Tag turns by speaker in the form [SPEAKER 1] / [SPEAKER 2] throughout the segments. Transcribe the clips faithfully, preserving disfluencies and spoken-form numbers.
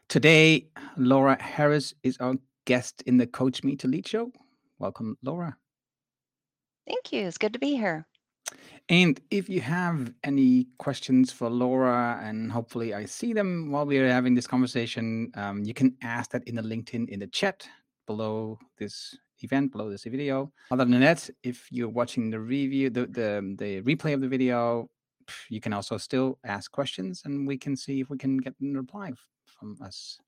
[SPEAKER 1] Today, Laura Harris is our guest in the Coach Me to Lead show. Welcome, Laura.
[SPEAKER 2] Thank you. It's good to be here.
[SPEAKER 1] And if you have any questions for Laura, and hopefully I see them while we are having this conversation, um, you can ask that in the LinkedIn in the chat below this event, below this video. Other than that, if you're watching the review, the the, the replay of the video, you can also still ask questions, and we can see if we can get a reply from us.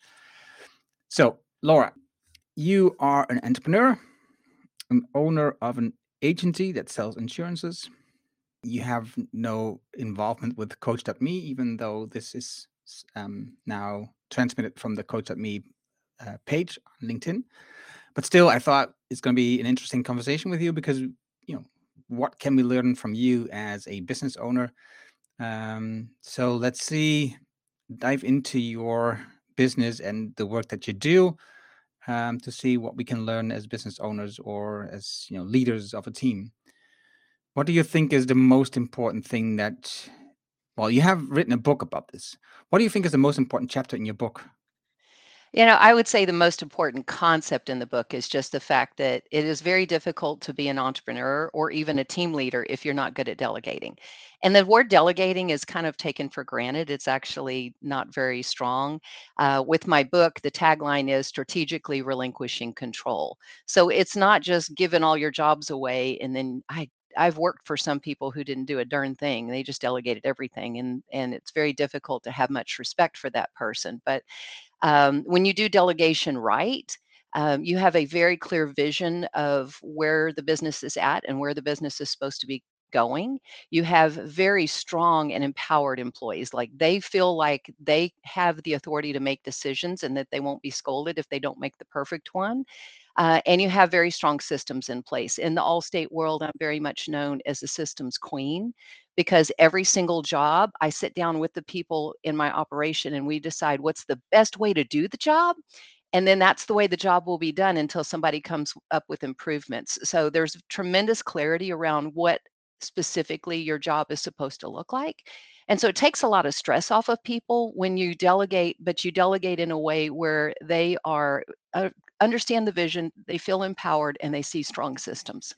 [SPEAKER 1] So, Laura, you are an entrepreneur, an owner of an agency that sells insurances. You have no involvement with Coach.me, even though this is um, now transmitted from the Coach.me uh, page on LinkedIn. But still, I thought it's going to be an interesting conversation with you because, you know, what can we learn from you as a business owner? Um, so let's see, dive into your business and the work that you do. Um, to see what we can learn as business owners or as you know leaders of a team. What do you think is the most important thing that? Well, you have written a book about this. What do you think is the most important chapter in your book?
[SPEAKER 2] You know, I would say the most important concept in the book is just the fact that it is very difficult to be an entrepreneur or even a team leader if you're not good at delegating. And the word delegating is kind of taken for granted. It's actually not very strong. Uh, with my book, the tagline is strategically relinquishing control. So it's not just giving all your jobs away and then I I've worked for some people who didn't do a darn thing. They just delegated everything and and it's very difficult to have much respect for that person. But um, when you do delegation right, um, you have a very clear vision of where the business is at and where the business is supposed to be going. You have very strong and empowered employees. Like they feel like they have the authority to make decisions and that they won't be scolded if they don't make the perfect one. Uh, and you have very strong systems in place. In the Allstate world, I'm very much known as the systems queen because every single job, I sit down with the people in my operation and we decide what's the best way to do the job. And then that's the way the job will be done until somebody comes up with improvements. So there's tremendous clarity around what specifically your job is supposed to look like. And so it takes a lot of stress off of people when you delegate, but you delegate in a way where they are uh, understand the vision, they feel empowered, and they see strong systems.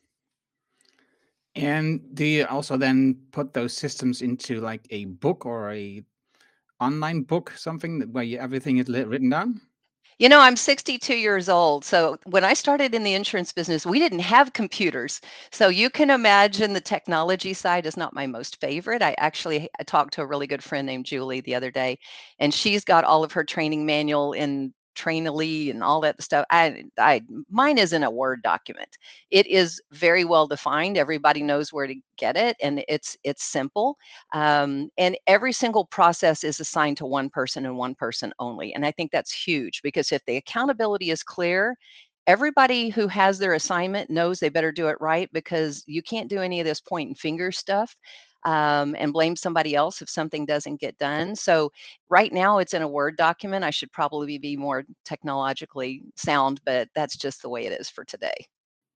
[SPEAKER 1] And do you also then put those systems into like a book or a online book, something that- where you, everything is lit, written down?
[SPEAKER 2] You know, I'm sixty-two years old. So when I started in the insurance business, we didn't have computers. So you can imagine the technology side is not my most favorite. I actually I talked to a really good friend named Julie the other day, and she's got all of her training manual in Trainily and all that stuff. I, I, mine isn't a Word document. It is very well defined. Everybody knows where to get it, and it's it's simple. Um, and every single process is assigned to one person and one person only. And I think that's huge because if the accountability is clear, everybody who has their assignment knows they better do it right because you can't do any of this point and finger stuff um, and blame somebody else if something doesn't get done. So right now it's in a Word document. I should probably be more technologically sound, but that's just the way it is for today.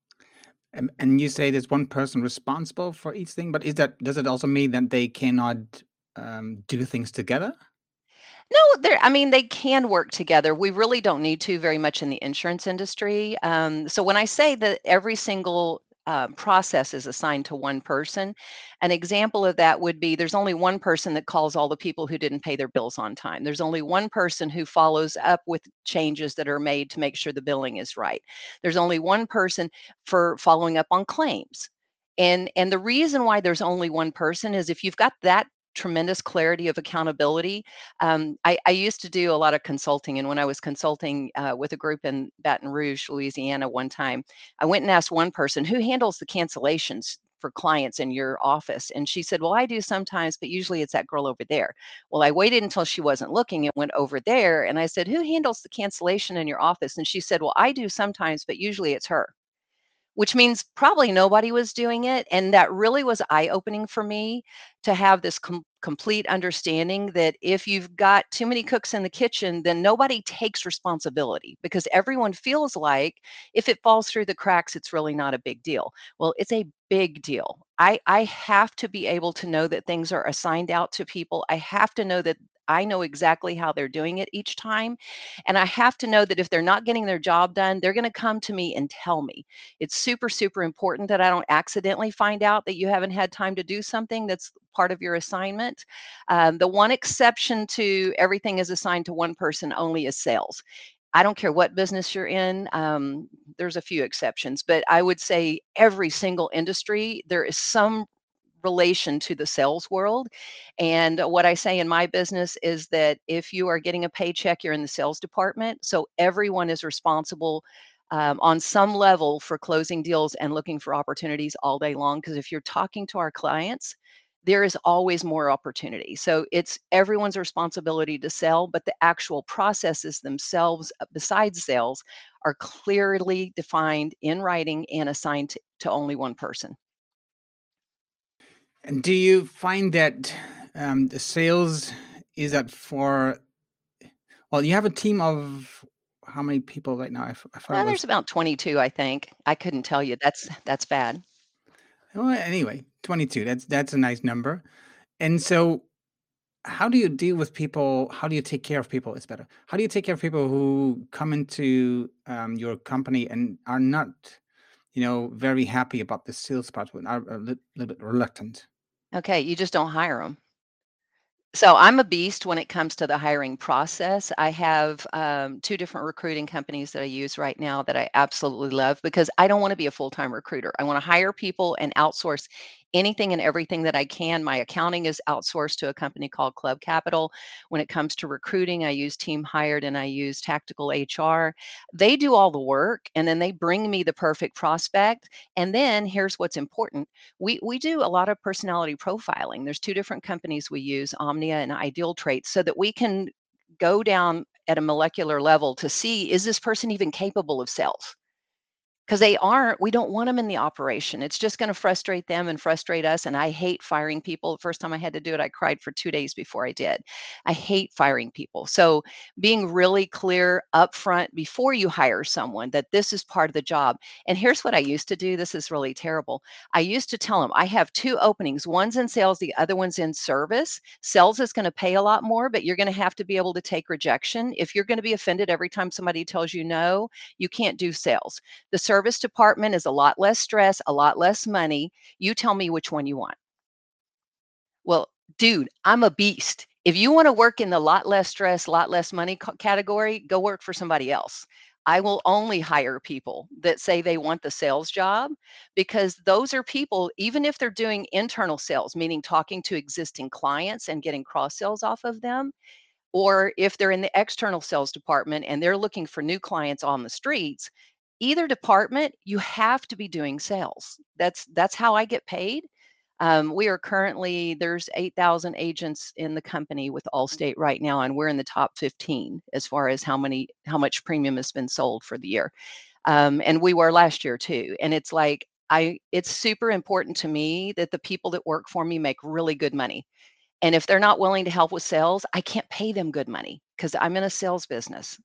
[SPEAKER 1] And, and you say there's one person responsible for each thing, but is that does it also mean that they cannot um, do things together?
[SPEAKER 2] No, there I mean, they can work together. We really don't need to very much in the insurance industry. Um, so when I say that every single um, process is assigned to one person, an example of that would be there's only one person that calls all the people who didn't pay their bills on time. There's only one person who follows up with changes that are made to make sure the billing is right. There's only one person for following up on claims. And and the reason why there's only one person is if you've got that tremendous clarity of accountability. um, I, I used to do a lot of consulting, and when I was consulting uh, with a group in Baton Rouge, Louisiana, one time, I went and asked one person who handles the cancellations for clients in your office, and she said, "Well, I do sometimes, but usually it's that girl over there." Well, I waited until she wasn't looking and went over there, and I said, "Who handles the cancellation in your office?" And she said, "Well, I do sometimes, but usually it's her." Which means probably nobody was doing it, and that really was eye-opening for me to have this com complete understanding that if you've got too many cooks in the kitchen, then nobody takes responsibility because everyone feels like if it falls through the cracks, it's really not a big deal. Well, it's a big deal. I I have to be able to know that things are assigned out to people. I have to know that I know exactly how they're doing it each time. And I have to know that if they're not getting their job done, they're going to come to me and tell me. It's super, super important that I don't accidentally find out that you haven't had time to do something that's part of your assignment. Um, the one exception to everything is assigned to one person only is sales. I don't care what business you're in. Um, there's a few exceptions, but I would say every single industry, there is some relation to the sales world. And what I say in my business is that if you are getting a paycheck, you're in the sales department. So everyone is responsible um, on some level for closing deals and looking for opportunities all day long. Because if you're talking to our clients, there is always more opportunity. So it's everyone's responsibility to sell, but the actual processes themselves, uh, besides sales, are clearly defined in writing and assigned to, to only one person.
[SPEAKER 1] And do you find that um, the sales is that for, well, you have a team of how many people right now? I, f- I thought it
[SPEAKER 2] Well,
[SPEAKER 1] was,
[SPEAKER 2] there's about twenty-two, I think. I couldn't tell you. That's that's bad.
[SPEAKER 1] well, anyway, twenty-two. That's that's a nice number. And so, how do you deal with people? How do you take care of people? It's better. How do you take care of people who come into um, your company and are not, you know, very happy about the sales part, but are a lit- little bit reluctant?
[SPEAKER 2] Okay, you just don't hire them. So I'm a beast when it comes to the hiring process. I have um, two different recruiting companies that I use right now that I absolutely love because I don't want to be a full-time recruiter. I want to hire people and outsource anything and everything that I can. My accounting is outsourced to a company called Club Capital. When it comes to recruiting, I use Team Hired and I use Tactical H R. They do all the work and then they bring me the perfect prospect. And then here's what's important. We we do a lot of personality profiling. There's two different companies we use, Omnia and Ideal Traits, so that we can go down at a molecular level to see, is this person even capable of sales? Because they aren't, we don't want them in the operation. It's just going to frustrate them and frustrate us. And I hate firing people. The first time I had to do it, I cried for two days before I did. I hate firing people. So being really clear upfront before you hire someone that this is part of the job. And here's what I used to do. This is really terrible. I used to tell them I have two openings. One's in sales, the other one's in service. Sales is going to pay a lot more, but you're going to have to be able to take rejection. If you're going to be offended every time somebody tells you no, you can't do sales. The service department is a lot less stress, a lot less money. You tell me which one you want. Well, dude, I'm a beast. If you want to work in the lot less stress, lot less money c- category, go work for somebody else. I will only hire people that say they want the sales job because those are people, even if they're doing internal sales, meaning talking to existing clients and getting cross sales off of them, or if they're in the external sales department and they're looking for new clients on the streets, either department, you have to be doing sales. That's that's how I get paid. Um, we are currently there's eight thousand agents in the company with Allstate right now, and we're in the top fifteen as far as how many how much premium has been sold for the year. Um, and we were last year too. And it's like I it's super important to me that the people that work for me make really good money. And if they're not willing to help with sales, I can't pay them good money because I'm in a sales business.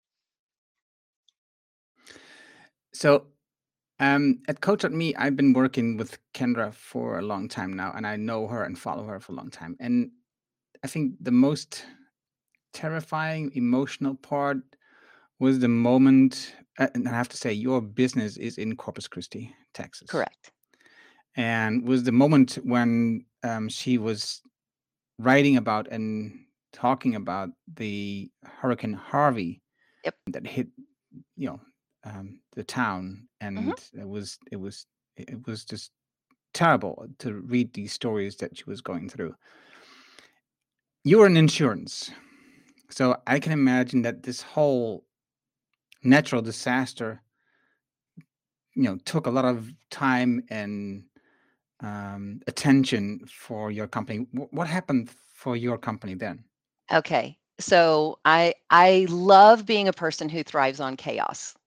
[SPEAKER 1] So, um, at Coach Me, I've been working with Kendra for a long time now, and I know her and follow her for a long time. And I think the most terrifying, emotional part was the moment, uh, and I have to say, your business is in Corpus Christi, Texas,
[SPEAKER 2] Correct.
[SPEAKER 1] and was the moment when um, she was writing about and talking about the Hurricane Harvey
[SPEAKER 2] Yep.
[SPEAKER 1] that hit, you know, um, the town,
[SPEAKER 2] Mhm.
[SPEAKER 1] and it was it was it was just terrible to read these stories that she was going through. You're in insurance, so I can imagine that this whole natural disaster, you know, took a lot of time and um, attention for your company. Wh- What happened for your company then?
[SPEAKER 2] Okay. So I I love being a person who thrives on chaos.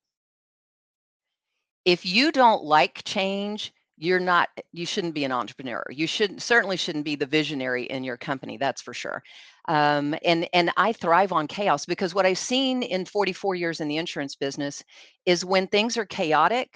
[SPEAKER 2] If you don't like change, you're not you shouldn't be an entrepreneur. You should certainly shouldn't be the visionary in your company, that's for sure. Um, and and I thrive on chaos because what I've seen in forty-four years in the insurance business is when things are chaotic,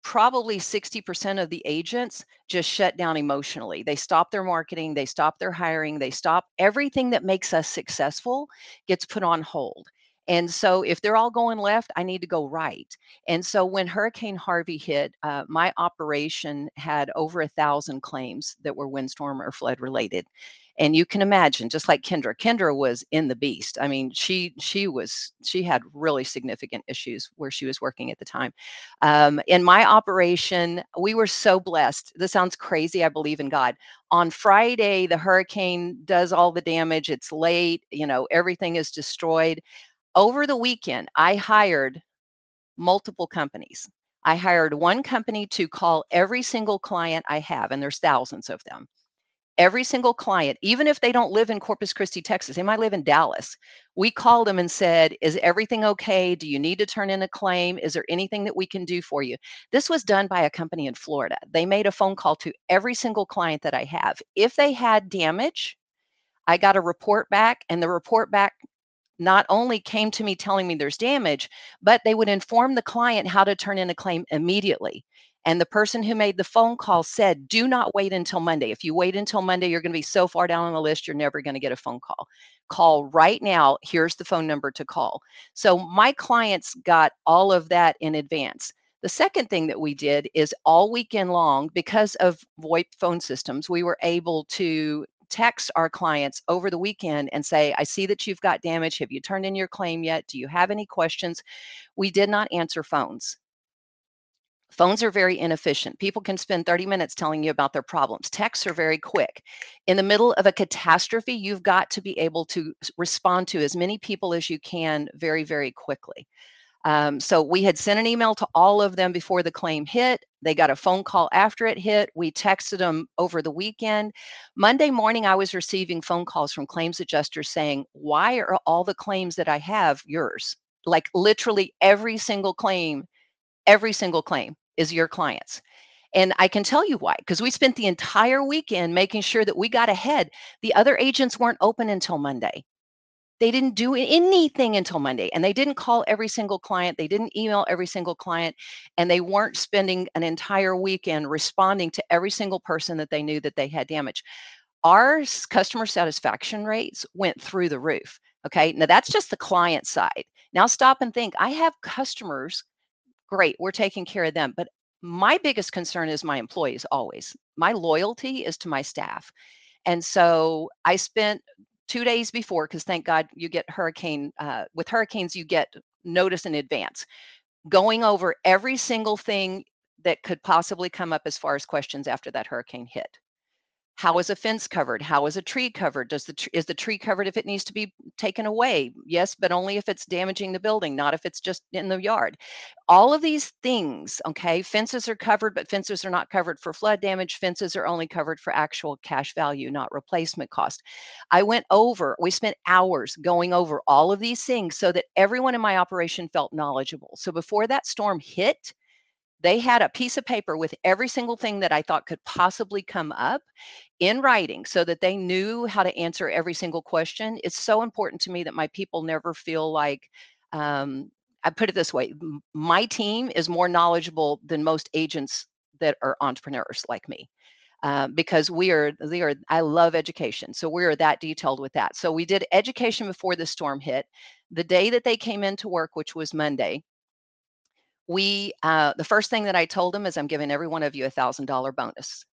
[SPEAKER 2] probably sixty percent of the agents just shut down emotionally. They stop their marketing, they stop their hiring, they stop everything that makes us successful gets put on hold. And so if they're all going left, I need to go right. And so when Hurricane Harvey hit, uh, my operation had over a thousand claims that were windstorm or flood related. And you can imagine, just like Kendra, Kendra was in the beast. I mean, she she was she had really significant issues where she was working at the time. Um, in my operation, we were so blessed. This sounds crazy. I believe in God. On Friday, the hurricane does all the damage. It's late. You know, everything is destroyed. Over the weekend, I hired multiple companies. I hired one company to call every single client I have, and there's thousands of them. Every single client, even if they don't live in Corpus Christi, Texas, they might live in Dallas. We called them and said, is everything okay? Do you need to turn in a claim? Is there anything that we can do for you? This was done by a company in Florida. They made a phone call to every single client that I have. If they had damage, I got a report back, and the report back not only came to me telling me there's damage, but they would inform the client how to turn in a claim immediately. And the person who made the phone call said, do not wait until Monday. If you wait until Monday, you're going to be so far down on the list, you're never going to get a phone call. Call right now. Here's the phone number to call. So my clients got all of that in advance. The second thing that we did is all weekend long, because of VoIP phone systems, we were able to text our clients over the weekend and say, I see that you've got damage. Have you turned in your claim yet? Do you have any questions? We did not answer phones. Phones are very inefficient. People can spend thirty minutes telling you about their problems. Texts are very quick. In the middle of a catastrophe, you've got to be able to respond to as many people as you can very, very quickly. Um, so we had sent an email to all of them before the claim hit. They got a phone call after it hit. We texted them over the weekend. Monday morning, I was receiving phone calls from claims adjusters saying, why are all the claims that I have yours? Like literally every single claim, every single claim is your client's. And I can tell you why, because we spent the entire weekend making sure that we got ahead. The other agents weren't open until Monday. They didn't do anything until Monday, and they didn't call every single client. They didn't email every single client, and they weren't spending an entire weekend responding to every single person that they knew that they had damage. Our customer satisfaction rates went through the roof. Okay. Now that's just the client side. Now stop and think. I have customers. Great. We're taking care of them. But my biggest concern is my employees always. My loyalty is to my staff. And so I spent two days before, because thank God you get hurricane, uh, with hurricanes, you get notice in advance, going over every single thing that could possibly come up as far as questions after that hurricane hit. How is a fence covered? How is a tree covered? Does the tr- is the tree covered if it needs to be taken away? Yes, but only if it's damaging the building, not if it's just in the yard. All of these things, okay, fences are covered, but fences are not covered for flood damage. Fences are only covered for actual cash value, not replacement cost. I went over, we spent hours going over all of these things so that everyone in my operation felt knowledgeable. So before that storm hit, they had a piece of paper with every single thing that I thought could possibly come up in writing so that they knew how to answer every single question. It's so important to me that my people never feel like, um, I put it this way, m- my team is more knowledgeable than most agents that are entrepreneurs like me. Uh, because we are, we are, I love education. So we are that detailed with that. So we did education before the storm hit. The day that they came into work, which was Monday, we, uh, the first thing that I told them is I'm giving every one of you a thousand dollar bonus.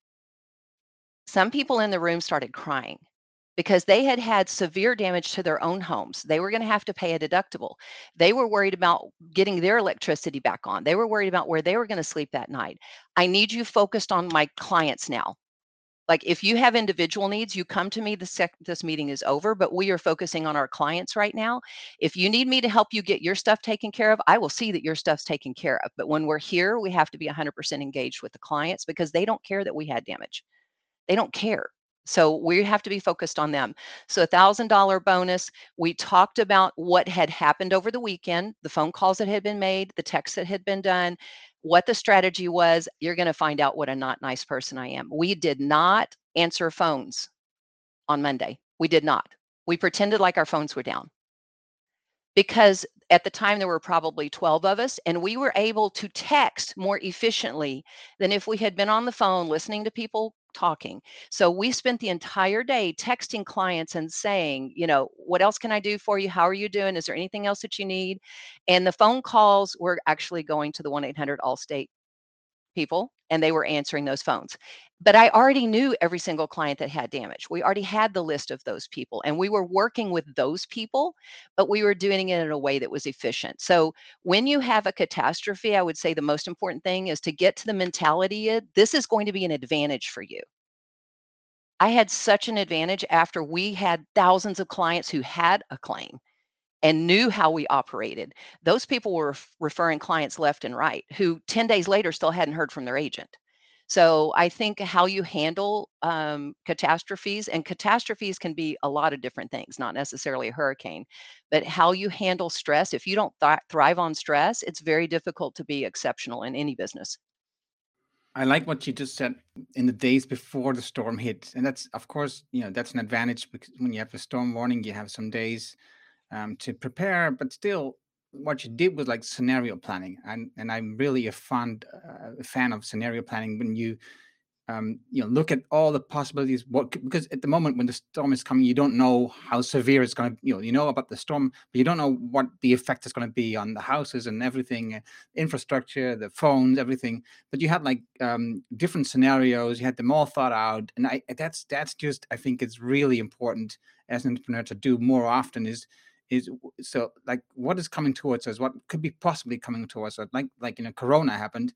[SPEAKER 2] Some people in the room started crying because they had had severe damage to their own homes. They were going to have to pay a deductible. They were worried about getting their electricity back on. They were worried about where they were going to sleep that night. I need you focused on my clients now. Like if you have individual needs, you come to me the sec this meeting is over, but we are focusing on our clients right now. If you need me to help you get your stuff taken care of, I will see that your stuff's taken care of. But when we're here, we have to be one hundred percent engaged with the clients because they don't care that we had damage. They don't care. So we have to be focused on them. So a one thousand dollar bonus. We talked about what had happened over the weekend, the phone calls that had been made, the texts that had been done, what the strategy was. You're going to find out what a not nice person I am. We did not answer phones on Monday. We did not. We pretended like our phones were down because at the time, there were probably twelve of us, and we were able to text more efficiently than if we had been on the phone listening to people talking. So we spent the entire day texting clients and saying, you know, what else can I do for you? How are you doing? Is there anything else that you need? And the phone calls were actually going to the one eight hundred Allstate people, and they were answering those phones. But I already knew every single client that had damage. We already had the list of those people, and we were working with those people, but we were doing it in a way that was efficient. So when you have a catastrophe, I would say the most important thing is to get to the mentality of this is going to be an advantage for you. I had such an advantage after we had thousands of clients who had a claim and knew how we operated. Those people were ref- referring clients left and right who ten days later still hadn't heard from their agent. So I think how you handle um, catastrophes, and catastrophes can be a lot of different things, not necessarily a hurricane, but how you handle stress. If you don't th- thrive on stress, it's very difficult to be exceptional in any business.
[SPEAKER 1] I like what you just said in the days before the storm hit. And that's, of course, you know, that's an advantage because when you have a storm warning, you have some days um, to prepare. But still, what you did was like scenario planning. And, and I'm really a fond uh, a fan of scenario planning when you um, you know, look at all the possibilities. What because at the moment when the storm is coming, you don't know how severe it's going to. You know, you know about the storm, but you don't know what the effect is going to be on the houses and everything, uh, infrastructure, the phones, everything. But you had like um, different scenarios. You had them all thought out, and I that's that's just I think it's really important as an entrepreneur to do more often. Is is so like what is coming towards us? What could be possibly coming towards us? Like like you know, Corona happened.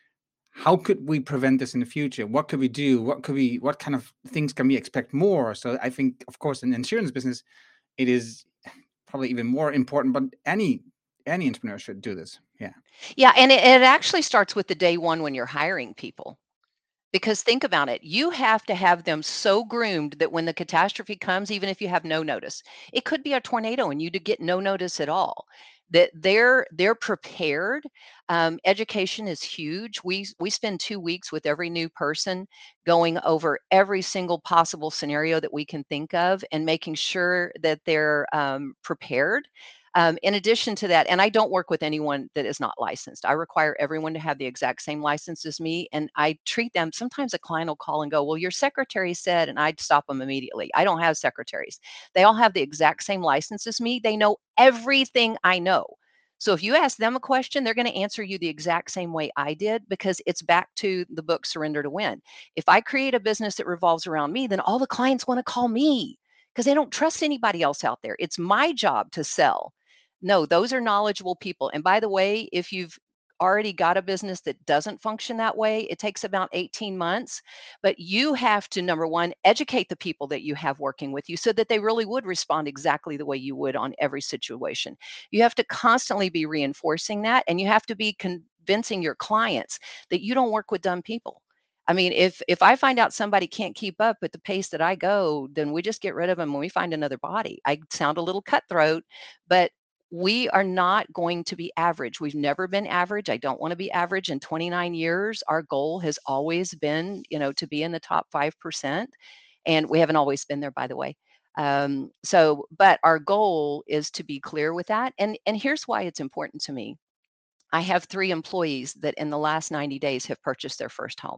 [SPEAKER 1] How could we prevent this in the future? What could we do? What could we what kind of things can we expect more? So I think, of course, in the insurance business, it is probably even more important, but any any entrepreneur should do this. Yeah.
[SPEAKER 2] Yeah, and it, it actually starts with the day one when you're hiring people. Because think about it, you have to have them so groomed that when the catastrophe comes, even if you have no notice, it could be a tornado and you to get no notice at all. That they're they're prepared. Um, education is huge. We we spend two weeks with every new person, going over every single possible scenario that we can think of, and making sure that they're um, prepared. Um, in addition to that, and I don't work with anyone that is not licensed. I require everyone to have the exact same license as me, and I treat them. Sometimes a client will call and go, "Well, your secretary said," and I'd stop them immediately. I don't have secretaries. They all have the exact same license as me. They know everything I know. So if you ask them a question, they're going to answer you the exact same way I did, because it's back to the book Surrender to Win. If I create a business that revolves around me, then all the clients want to call me because they don't trust anybody else out there. It's my job to sell. No, those are knowledgeable people. And by the way, if you've already got a business that doesn't function that way, it takes about eighteen months. But you have to, number one, educate the people that you have working with you so that they really would respond exactly the way you would on every situation. You have to constantly be reinforcing that, and you have to be convincing your clients that you don't work with dumb people. I mean, if if I find out somebody can't keep up at the pace that I go, then we just get rid of them and we find another body. I sound a little cutthroat, but we are not going to be average. We've never been average. I don't want to be average. In twenty-nine years, our goal has always been, you know, to be in the top five percent. And we haven't always been there, by the way. Um, so, but our goal is to be clear with that. And, and here's why it's important to me. I have three employees that in the last ninety days have purchased their first home.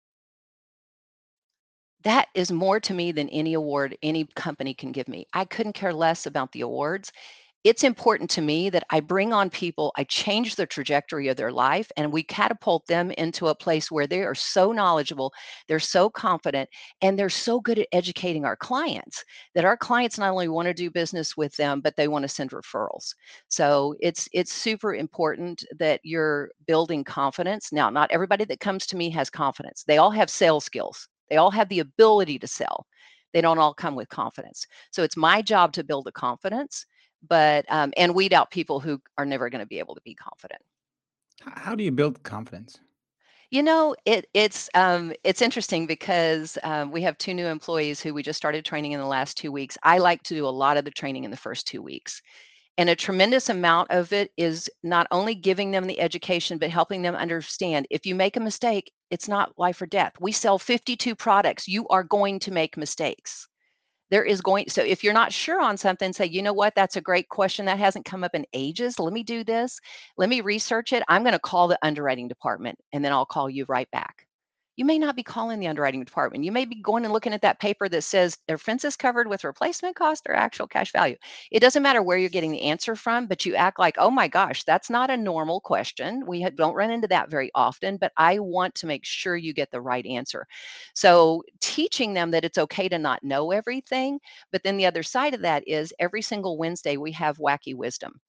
[SPEAKER 2] That is more to me than any award any company can give me. I couldn't care less about the awards. It's important to me that I bring on people, I change the trajectory of their life, and we catapult them into a place where they are so knowledgeable, they're so confident, and they're so good at educating our clients that our clients not only want to do business with them, but they want to send referrals. So it's it's super important that you're building confidence. Now, not everybody that comes to me has confidence. They all have sales skills. They all have the ability to sell. They don't all come with confidence. So it's my job to build the confidence, but um, and weed out people who are never going to be able to be confident.
[SPEAKER 1] H- How do you build confidence?
[SPEAKER 2] You know, it it's um, it's interesting because um, we have two new employees who we just started training in the last two weeks. I like to do a lot of the training in the first two weeks. And a tremendous amount of it is not only giving them the education, but helping them understand if you make a mistake, it's not life or death. We sell fifty-two products. You are going to make mistakes. There is going so if you're not sure on something, say, "You know what? That's a great question. That hasn't come up in ages. Let me do this. Let me research it. I'm gonna call the underwriting department, and then I'll call you right back." You may not be calling the underwriting department. You may be going and looking at that paper that says their fence is covered with replacement cost or actual cash value. It doesn't matter where you're getting the answer from, but you act like, "Oh my gosh, that's not a normal question. We ha- don't run into that very often, but I want to make sure you get the right answer." So, teaching them that it's okay to not know everything. But then the other side of that is every single Wednesday we have wacky wisdom.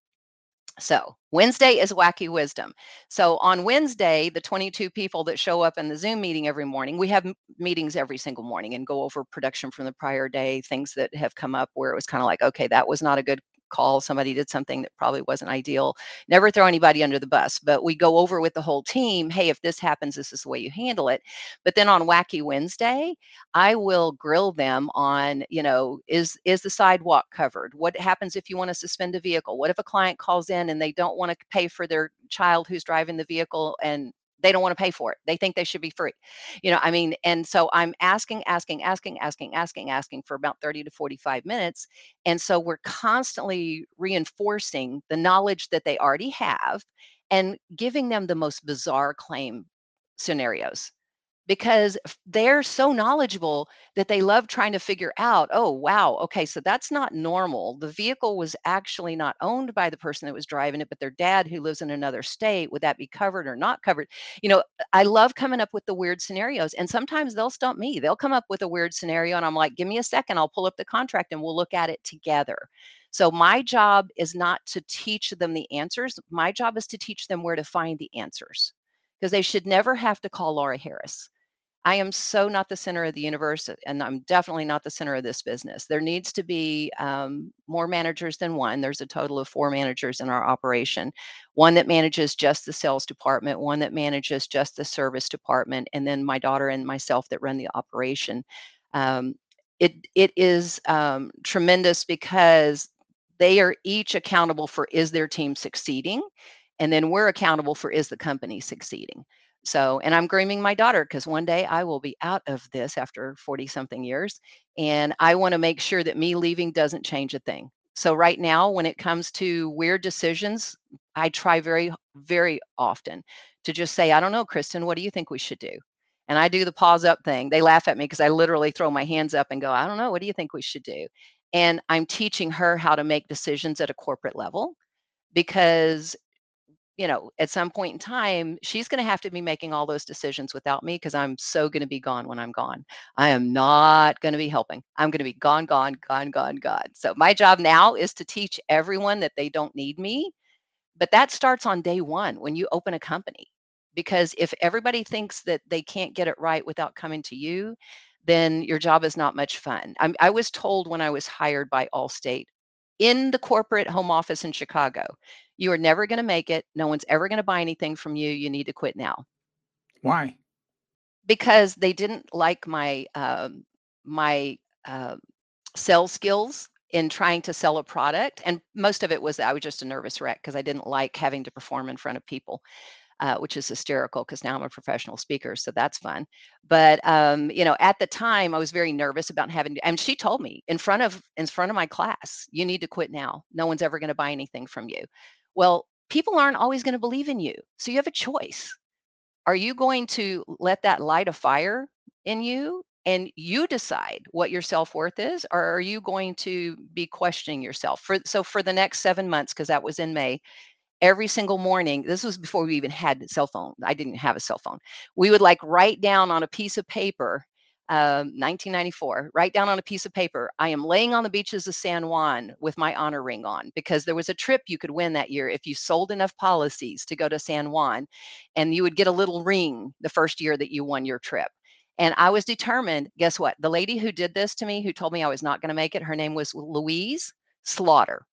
[SPEAKER 2] So Wednesday is wacky wisdom. So on Wednesday, the twenty-two people that show up in the Zoom meeting every morning, we have m- meetings every single morning and go over production from the prior day, things that have come up where it was kind of like, okay, that was not a good call. Somebody did something that probably wasn't ideal. Never throw anybody under the bus, but we go over with the whole team, hey, if this happens, this is the way you handle it. But then on Wacky Wednesday, I will grill them on, you know, is is the sidewalk covered? What happens if you want to suspend a vehicle? What if a client calls in and they don't want to pay for their child who's driving the vehicle and they don't want to pay for it? They think they should be free. You know, I mean, and so I'm asking, asking, asking, asking, asking, asking for about thirty to forty-five minutes. And so we're constantly reinforcing the knowledge that they already have and giving them the most bizarre claim scenarios because f- they're so knowledgeable that they love trying to figure out, oh, wow, okay, so that's not normal. The vehicle was actually not owned by the person that was driving it, but their dad who lives in another state, would that be covered or not covered? You know, I love coming up with the weird scenarios. And sometimes they'll stump me. They'll come up with a weird scenario, and I'm like, give me a second, I'll pull up the contract and we'll look at it together. So my job is not to teach them the answers. My job is to teach them where to find the answers because they should never have to call Laura Harris. I am so not the center of the universe, and I'm definitely not the center of this business. There needs to be um, more managers than one. There's a total of four managers in our operation, one that manages just the sales department, one that manages just the service department, and then my daughter and myself that run the operation. Um, it it is um, tremendous because they are each accountable for is their team succeeding, and then we're accountable for is the company succeeding. So, and I'm grooming my daughter because one day I will be out of this after forty something years. And I want to make sure that me leaving doesn't change a thing. So, right now, when it comes to weird decisions, I try very, very often to just say, I don't know, Kristen, what do you think we should do? And I do the pause up thing. They laugh at me because I literally throw my hands up and go, I don't know, what do you think we should do? And I'm teaching her how to make decisions at a corporate level because you know, at some point in time, she's going to have to be making all those decisions without me because I'm so going to be gone when I'm gone. I am not going to be helping. I'm going to be gone, gone, gone, gone, gone. So my job now is to teach everyone that they don't need me. But that starts on day one when you open a company. Because if everybody thinks that they can't get it right without coming to you, then your job is not much fun. I'm, I was told when I was hired by Allstate in the corporate home office in Chicago, you are never going to make it. No one's ever going to buy anything from you. You need to quit now
[SPEAKER 1] Why?
[SPEAKER 2] because they didn't like my um, my uh, sales skills in trying to sell a product. And most of it was that I was just a nervous wreck because I didn't like having to perform in front of people, uh, which is hysterical because now I'm a professional speaker, so that's fun. But um, you know, at the time, I was very nervous about having to. And she told me in front of in front of my class, "You need to quit now. No one's ever going to buy anything from you." Well, people aren't always going to believe in you, so you have a choice. Are you going to let that light a fire in you and you decide what your self-worth is, or are you going to be questioning yourself? For so for the next seven months, because that was in May, every single morning, this was before we even had cell phone. I didn't have a cell phone. We would like write down on a piece of paper, um, nineteen ninety-four, write down on a piece of paper, I am laying on the beaches of San Juan with my honor ring on because there was a trip you could win that year if you sold enough policies to go to San Juan, and you would get a little ring the first year that you won your trip. And I was determined. Guess what? The lady who did this to me, who told me I was not going to make it, her name was Louise Slaughter.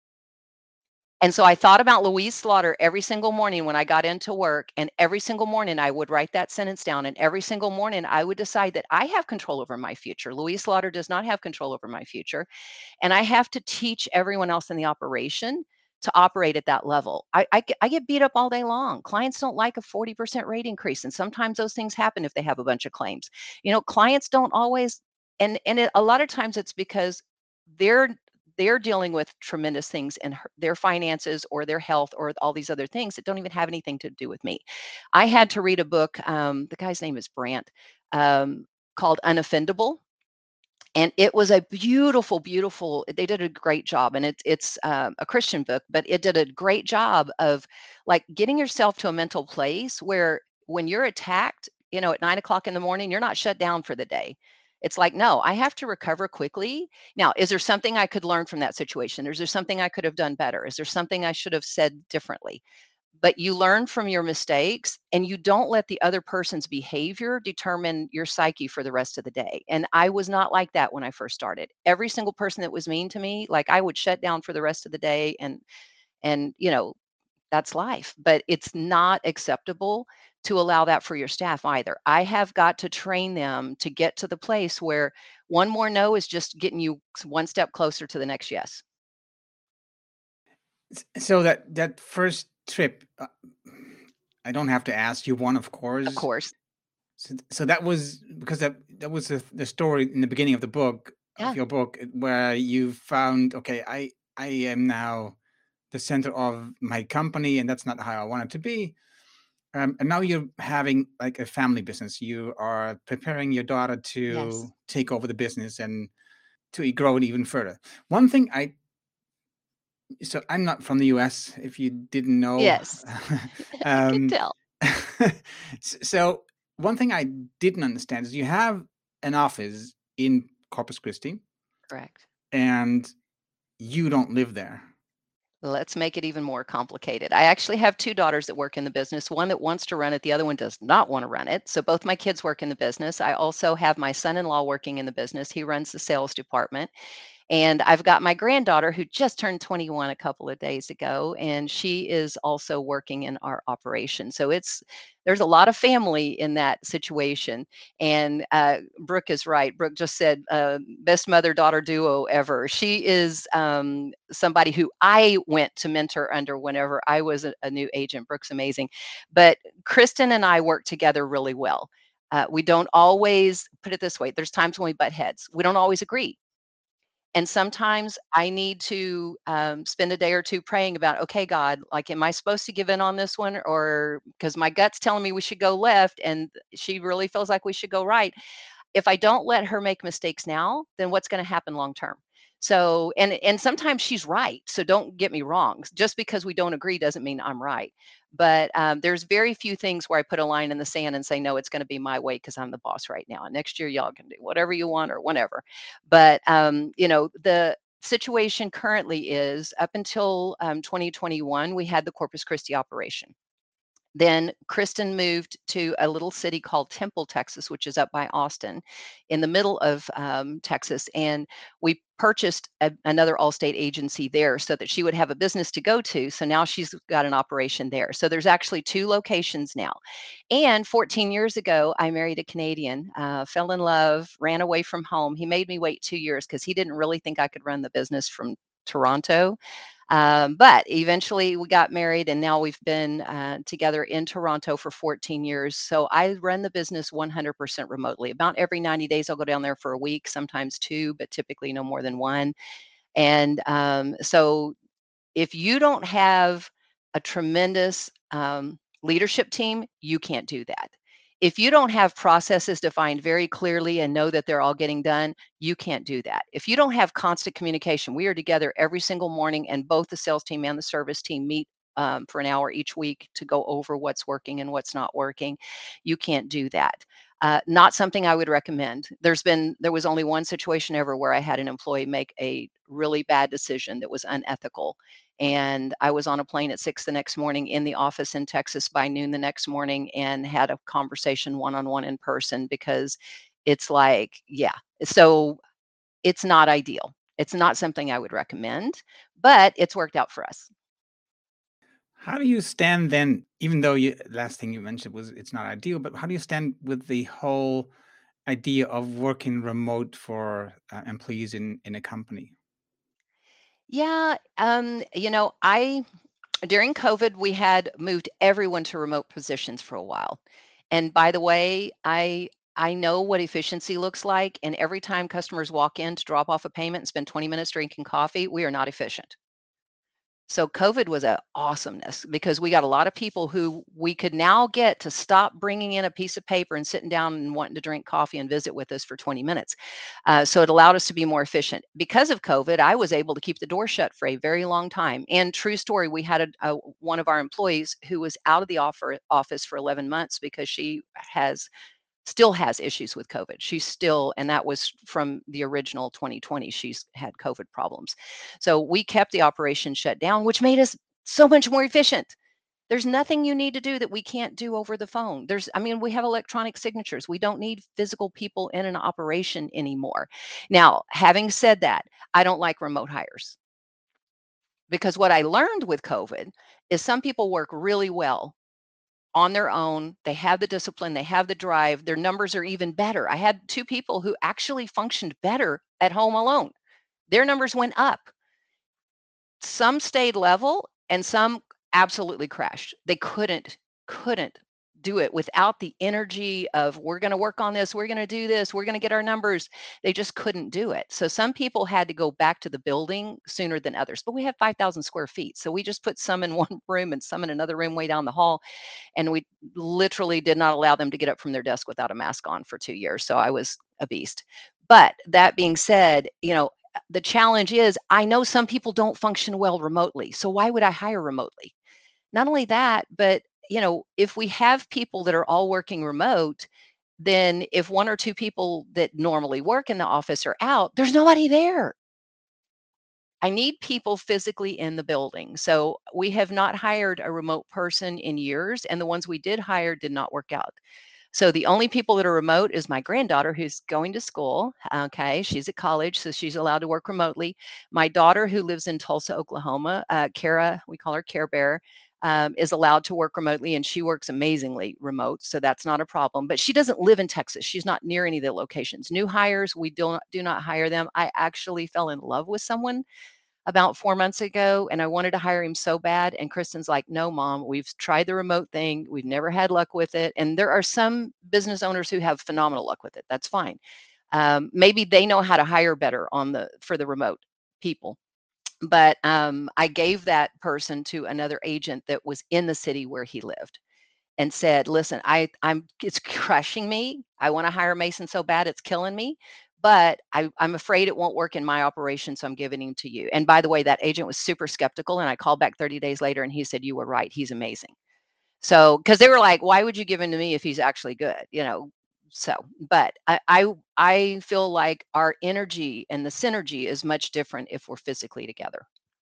[SPEAKER 2] And so I thought about Louise Slaughter every single morning when I got into work, and every single morning I would write that sentence down, and every single morning I would decide that I have control over my future. Louise Slaughter does not have control over my future, and I have to teach everyone else in the operation to operate at that level. I, I, get- I get beat up all day long. Clients don't like a forty percent rate increase, and sometimes those things happen if they have a bunch of claims. You know, clients don't always and and it, a lot of times it's because they're they're dealing with tremendous things in her, their finances or their health or all these other things that don't even have anything to do with me. I had to read a book. Um, the guy's name is Brant, um, called Unoffendable, and it was a beautiful, beautiful. They did a great job, and it's it's um, a Christian book, but it did a great job of like getting yourself to a mental place where when you're attacked, you know, at nine o'clock in the morning, you're not shut down for the day. It's like, no, I have to recover quickly. Now, is there something I could learn from that situation? Is there something I could have done better? Is there something I should have said differently? But you learn from your mistakes and you don't let the other person's behavior determine your psyche for the rest of the day. And I was not like that when I first started. Every single person that was mean to me, like I would shut down for the rest of the day, and and you know, that's life. But it's not acceptable to allow that for your staff either. I have got to train them to get to the place where one more no is just getting you one step closer to the next yes.
[SPEAKER 1] S- So that that first trip, uh, I don't have to ask you one, of
[SPEAKER 2] Of
[SPEAKER 1] course.
[SPEAKER 2] course.
[SPEAKER 1] So, so that was because that that was the, the story in the beginning of the book of
[SPEAKER 2] Yeah.
[SPEAKER 1] your book, uh, where you found, okay, I I am now the center of my company, and that's not how I want it to be. Um, and now you're having like a family business. You are preparing your daughter
[SPEAKER 2] Yes.
[SPEAKER 1] to take over the business and to grow it even further. One thing I so I'm not from the U S, if you didn't know.
[SPEAKER 2] Yes. I could
[SPEAKER 1] um,
[SPEAKER 2] tell.
[SPEAKER 1] s- so one thing I didn't understand is you have an office in Corpus Christi
[SPEAKER 2] Correct.
[SPEAKER 1] and you don't live there.
[SPEAKER 2] Let's make it even more complicated. I actually have two daughters that work in the business, one that wants to run it, the other one does not wanna run it. So both my kids work in the business. I also have my son-in-law working in the business. He runs the sales department. And I've got my granddaughter who just turned twenty-one a couple of days ago, and she is also working in our operation. So it's there's a lot of family in that situation. And uh, Brooke is right. Brooke just said, uh, best mother daughter duo ever. She is um, somebody who I went to mentor under whenever I was a, a new agent. Brooke's amazing. But Kristen and I work together really well. Uh, we don't always, put it this way, there's times when we butt heads. We don't always agree, and sometimes I need to um, spend a day or two praying about, okay, God, like, am I supposed to give in on this one? Or because my gut's telling me we should go left and she really feels like we should go right. If I don't let her make mistakes now, then what's going to happen long term? So, and and sometimes she's right. So don't get me wrong. Just because we don't agree doesn't mean I'm right. But um, there's very few things where I put a line in the sand and say, no, it's going to be my way because I'm the boss right now. And next year, y'all can do whatever you want or whatever. But um, you know, the situation currently is up until um, twenty twenty-one, we had the Corpus Christi operation. Then Kristen moved to a little city called Temple, Texas, which is up by Austin in the middle of um, Texas. And we purchased a, another Allstate agency there so that she would have a business to go to. So now she's got an operation there. So there's actually two locations now. And fourteen years ago, I married a Canadian, uh, fell in love, ran away from home. He made me wait two years because he didn't really think I could run the business from Toronto. Um, but eventually we got married and now we've been uh, together in Toronto for fourteen years. So I run the business one hundred percent remotely. About every ninety days, I'll go down there for a week, sometimes two, but typically no more than one. And um, so if you don't have a tremendous um, leadership team, you can't do that. If you don't have processes defined very clearly and know that they're all getting done, you can't do that. If you don't have constant communication, we are together every single morning, and both the sales team and the service team meet um, for an hour each week to go over what's working and what's not working. You can't do that. Uh, not something I would recommend. There's been there was only one situation ever where I had an employee make a really bad decision that was unethical, and I was on a plane at six the next morning in the office in Texas by noon the next morning and had a conversation one-on-one in person because it's like, yeah. So it's not ideal. It's not something I would recommend, but it's worked out for us.
[SPEAKER 1] How do you stand then, even though you last thing you mentioned was it's not ideal, but how do you stand with the whole idea of working remote for uh, employees in in a company?
[SPEAKER 2] Yeah, um, you know, I during COVID, we had moved everyone to remote positions for a while. And by the way, I I know what efficiency looks like, and every time customers walk in to drop off a payment and spend twenty minutes drinking coffee, we are not efficient. So COVID was a awesomeness because we got a lot of people who we could now get to stop bringing in a piece of paper and sitting down and wanting to drink coffee and visit with us for twenty minutes. Uh, so it allowed us to be more efficient. Because of COVID, I was able to keep the door shut for a very long time. And true story, we had a, a, one of our employees who was out of the offer, office for eleven months because she has still has issues with COVID. She's still, and that was from the original twenty twenty, she's had COVID problems. So we kept the operation shut down, which made us so much more efficient. There's nothing you need to do that we can't do over the phone. There's, I mean, we have electronic signatures. We don't need physical people in an operation anymore. Now, having said that, I don't like remote hires because what I learned with COVID is some people work really well on their own. They have the discipline, they have the drive, their numbers are even better. I had two people who actually functioned better at home alone. Their numbers went up. Some stayed level and some absolutely crashed. They couldn't couldn't do it without the energy of we're going to work on this, we're going to do this, we're going to get our numbers. They just couldn't do it. So some people had to go back to the building sooner than others. But we had five thousand square feet. So we just put some in one room and some in another room way down the hall, and we literally did not allow them to get up from their desk without a mask on for two years. So I was a beast. But that being said, you know, the challenge is I know some people don't function well remotely. So why would I hire remotely? Not only that, but you know, if we have people that are all working remote, then if one or two people that normally work in the office are out, there's nobody there. I need people physically in the building. So we have not hired a remote person in years, and the ones we did hire did not work out. So the only people that are remote is my granddaughter who's going to school. Okay, she's at college, so she's allowed to work remotely. My daughter who lives in Tulsa, Oklahoma, uh, Kara, we call her Care Bear, um, is allowed to work remotely, and she works amazingly remote, so that's not a problem. But she doesn't live in Texas. She's not near any of the locations. New hires, we do not, do not hire them. I actually fell in love with someone about four months ago, and I wanted to hire him so bad. And Kristen's like, no, mom, we've tried the remote thing. We've never had luck with it. And there are some business owners who have phenomenal luck with it. That's fine. Um, maybe they know how to hire better on the for the remote people. But um, I gave that person to another agent that was in the city where he lived and said, listen, I, I'm it's crushing me. I want to hire Mason so bad it's killing me. But I, I'm afraid it won't work in my operation, so I'm giving him to you. And by the way, that agent was super skeptical, and I called back thirty days later, and he said, you were right. He's amazing. So, because they were like, why would you give him to me if he's actually good? You know. So, but I, I I feel like our energy and the synergy is much different if we're physically together.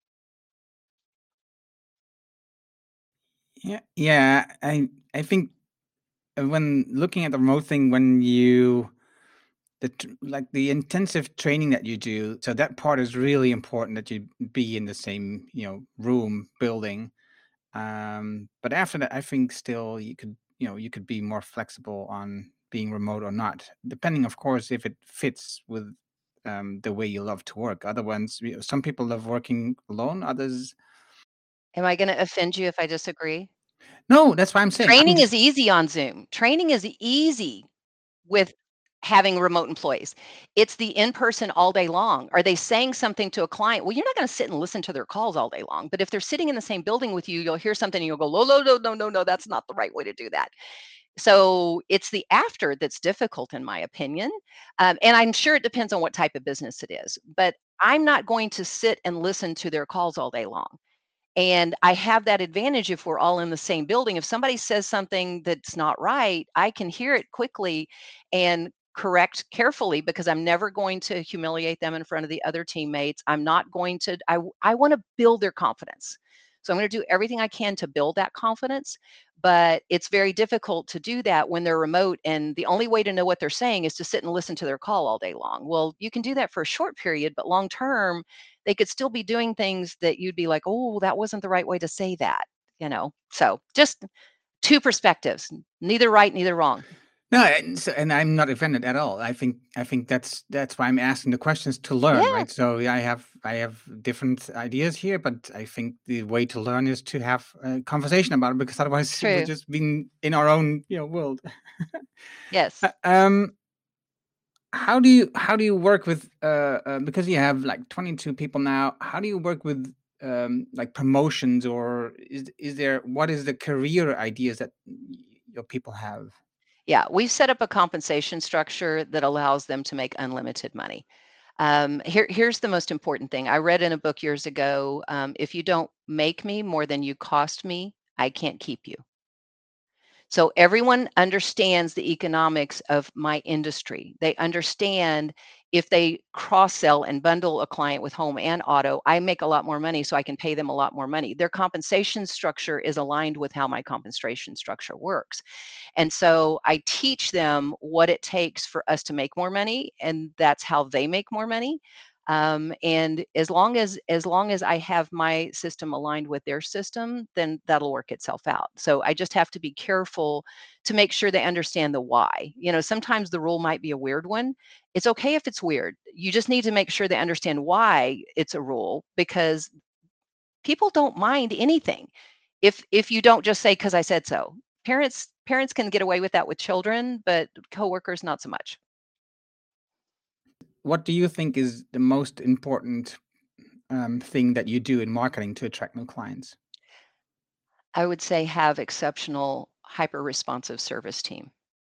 [SPEAKER 1] Yeah, yeah. I I think when looking at the remote thing, when you the tr- like the intensive training that you do, so that part is really important that you be in the same you know room building. Um, but after that, I think still you could you know you could be more flexible on being remote or not, depending, of course, if it fits with um, the way you love to work. Other ones, you know, some people love working alone. Others,
[SPEAKER 2] Am I going to offend you if I disagree?
[SPEAKER 1] no. That's why I'm saying. I'm
[SPEAKER 2] Training
[SPEAKER 1] just
[SPEAKER 2] is easy on Zoom. Training is easy with having remote employees. It's the in-person all day long. Are they saying something to a client? Well, you're not going to sit and listen to their calls all day long. But if they're sitting in the same building with you, you'll hear something and you'll go, no, no, no, no, no, no, that's not the right way to do that. So it's the after that's difficult, in my opinion. Um, and I'm sure it depends on what type of business it is. But I'm not going to sit and listen to their calls all day long. And I have that advantage if we're all in the same building. If somebody says something that's not right, I can hear it quickly and correct carefully because I'm never going to humiliate them in front of the other teammates. I'm not going to, I, I want to build their confidence. So I'm going to do everything I can to build that confidence. But it's very difficult to do that when they're remote. And the only way to know what they're saying is to sit and listen to their call all day long. Well, you can do that for a short period, but long term, they could still be doing things that you'd be like, oh, that wasn't the right way to say that, you know? So just two perspectives, neither right, neither wrong.
[SPEAKER 1] no, and, so, and I'm not offended at all. I think I think that's that's why I'm asking the questions to learn,
[SPEAKER 2] Yeah,
[SPEAKER 1] right? So yeah, I have I have different ideas here, but I think the way to learn is to have a conversation about it, because otherwise we'll
[SPEAKER 2] true.
[SPEAKER 1] just be in our own you know world.
[SPEAKER 2] Yes.
[SPEAKER 1] Uh, um, how do you how do you work with uh, uh because you have like twenty-two people now? How do you work with um like promotions, or is is there what is the career ideas that y- your people have?
[SPEAKER 2] Yeah, we've set up a compensation structure that allows them to make unlimited money. Um, here, here's the most important thing. I read in a book years ago, um, if you don't make me more than you cost me, I can't keep you. So everyone understands the economics of my industry. They understand if they cross sell and bundle a client with home and auto, I make a lot more money, so I can pay them a lot more money. Their compensation structure is aligned with how my compensation structure works. And so I teach them what it takes for us to make more money, and that's how they make more money. Um, and as long as as long as I have my system aligned with their system, then that'll work itself out. So I just have to be careful to make sure they understand the why. You know, sometimes the rule might be a weird one. It's okay if it's weird. You just need to make sure they understand why it's a rule, because people don't mind anything if if you don't just say because I said so. Parents parents can get away with that with children, but coworkers not so much.
[SPEAKER 1] What do you think is the most important um, thing that you do in marketing to attract new clients?
[SPEAKER 2] I would say have exceptional hyper responsive service team,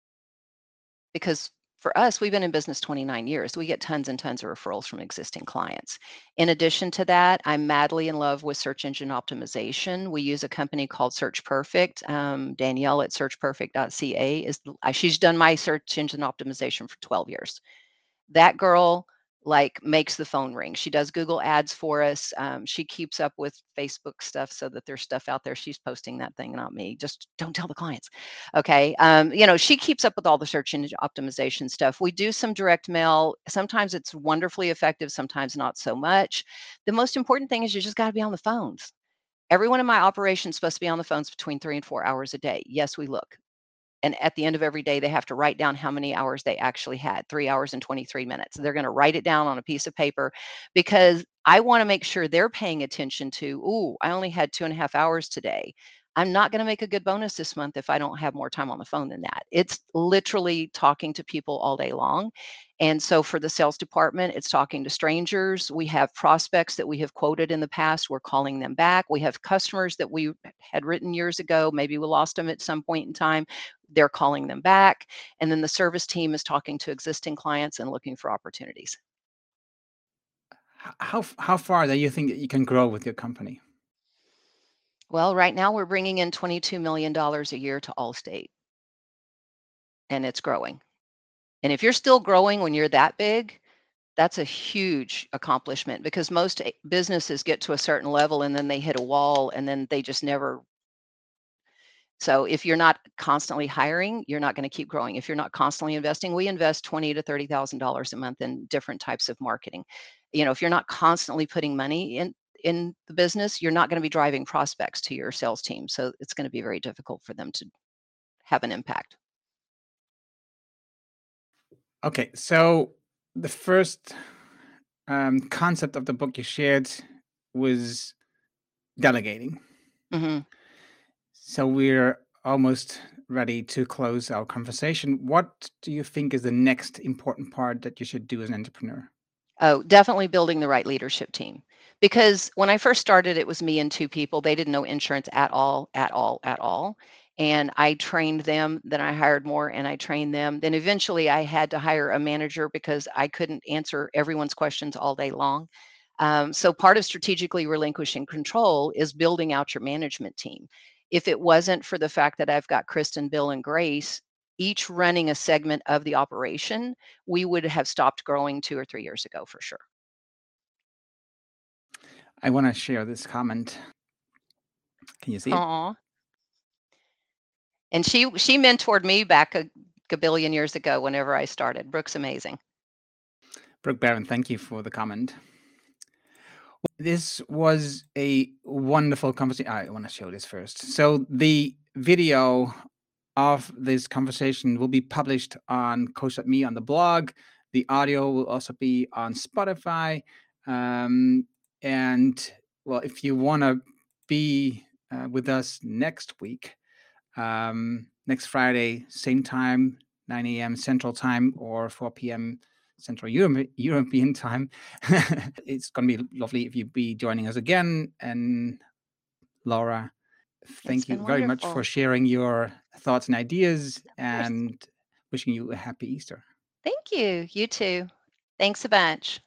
[SPEAKER 2] because for us, we've been in business twenty-nine years. We get tons and tons of referrals from existing clients. In addition to that, I'm madly in love with search engine optimization. We use a company called Search Perfect. Um, Danielle at search perfect dot c a is the- uh, she's done my search engine optimization for twelve years. That girl, like, makes the phone ring. She does Google Ads for us. Um, she keeps up with Facebook stuff so that there's stuff out there. She's posting that thing, not me. Just don't tell the clients. Okay. Um, you know, she keeps up with all the search engine optimization stuff. We do some direct mail. Sometimes it's wonderfully effective, sometimes not so much. The most important thing is you just got to be on the phones. Everyone in my operation is supposed to be on the phones between three and four hours a day. Yes, we look. And at the end of every day, they have to write down how many hours they actually had, three hours and twenty-three minutes. They're gonna write it down on a piece of paper, because I wanna make sure they're paying attention to, "Ooh, I only had two and a half hours today. I'm not gonna make a good bonus this month if I don't have more time on the phone than that." It's literally talking to people all day long. And so for the sales department, it's talking to strangers. We have prospects that we have quoted in the past. We're calling them back. We have customers that we had written years ago. Maybe we lost them at some point in time. They're calling them back. And then the service team is talking to existing clients and looking for opportunities.
[SPEAKER 1] H- How f- how far do you think that you can grow with your company?
[SPEAKER 2] Well, right now we're bringing in twenty-two million dollars a year to Allstate, and it's growing. And if you're still growing when you're that big, that's a huge accomplishment, because most eh, businesses get to a certain level and then they hit a wall and then they just never. So if you're not constantly hiring, you're not going to keep growing. If you're not constantly investing, we invest twenty to thirty thousand dollars a month in different types of marketing. You know, if you're not constantly putting money in in the business, you're not going to be driving prospects to your sales team. So it's going to be very difficult for them to have an impact.
[SPEAKER 1] Okay, so the first um, concept of the book you shared was delegating.
[SPEAKER 2] hmm
[SPEAKER 1] So we're almost ready to close our conversation. What do you think is the next important part that you should do as an entrepreneur?
[SPEAKER 2] Oh, definitely building the right leadership team. Because when I first started, it was me and two people. They didn't know insurance at all, at all, at all. And I trained them. Then I hired more and I trained them. Then eventually I had to hire a manager because I couldn't answer everyone's questions all day long. Um, so part of strategically relinquishing control is building out your management team. If it wasn't for the fact that I've got Kristen, Bill, and Grace, each running a segment of the operation, we would have stopped growing two or three years ago for sure.
[SPEAKER 1] I want to share this comment. Can you see it?
[SPEAKER 2] Aw. And she she mentored me back a gabillion years ago whenever I started. Brooke's amazing.
[SPEAKER 1] Brooke Barron, thank you for the comment. This was a wonderful conversation. I want to show this first. So the video of this conversation will be published on Coach Me on the blog. The audio will also be on Spotify. Um, and well, if you want to be uh, with us next week, um, next Friday, same time, nine a.m. Central Time or four p.m. Central Euro- European Time. It's going to be lovely if you be joining us again. And Laura,
[SPEAKER 2] It's
[SPEAKER 1] thank
[SPEAKER 2] been
[SPEAKER 1] you very much for
[SPEAKER 2] wonderful.
[SPEAKER 1] sharing your thoughts and ideas,
[SPEAKER 2] Of course.
[SPEAKER 1] and wishing you a happy Easter.
[SPEAKER 2] Thank you. You too. Thanks a bunch.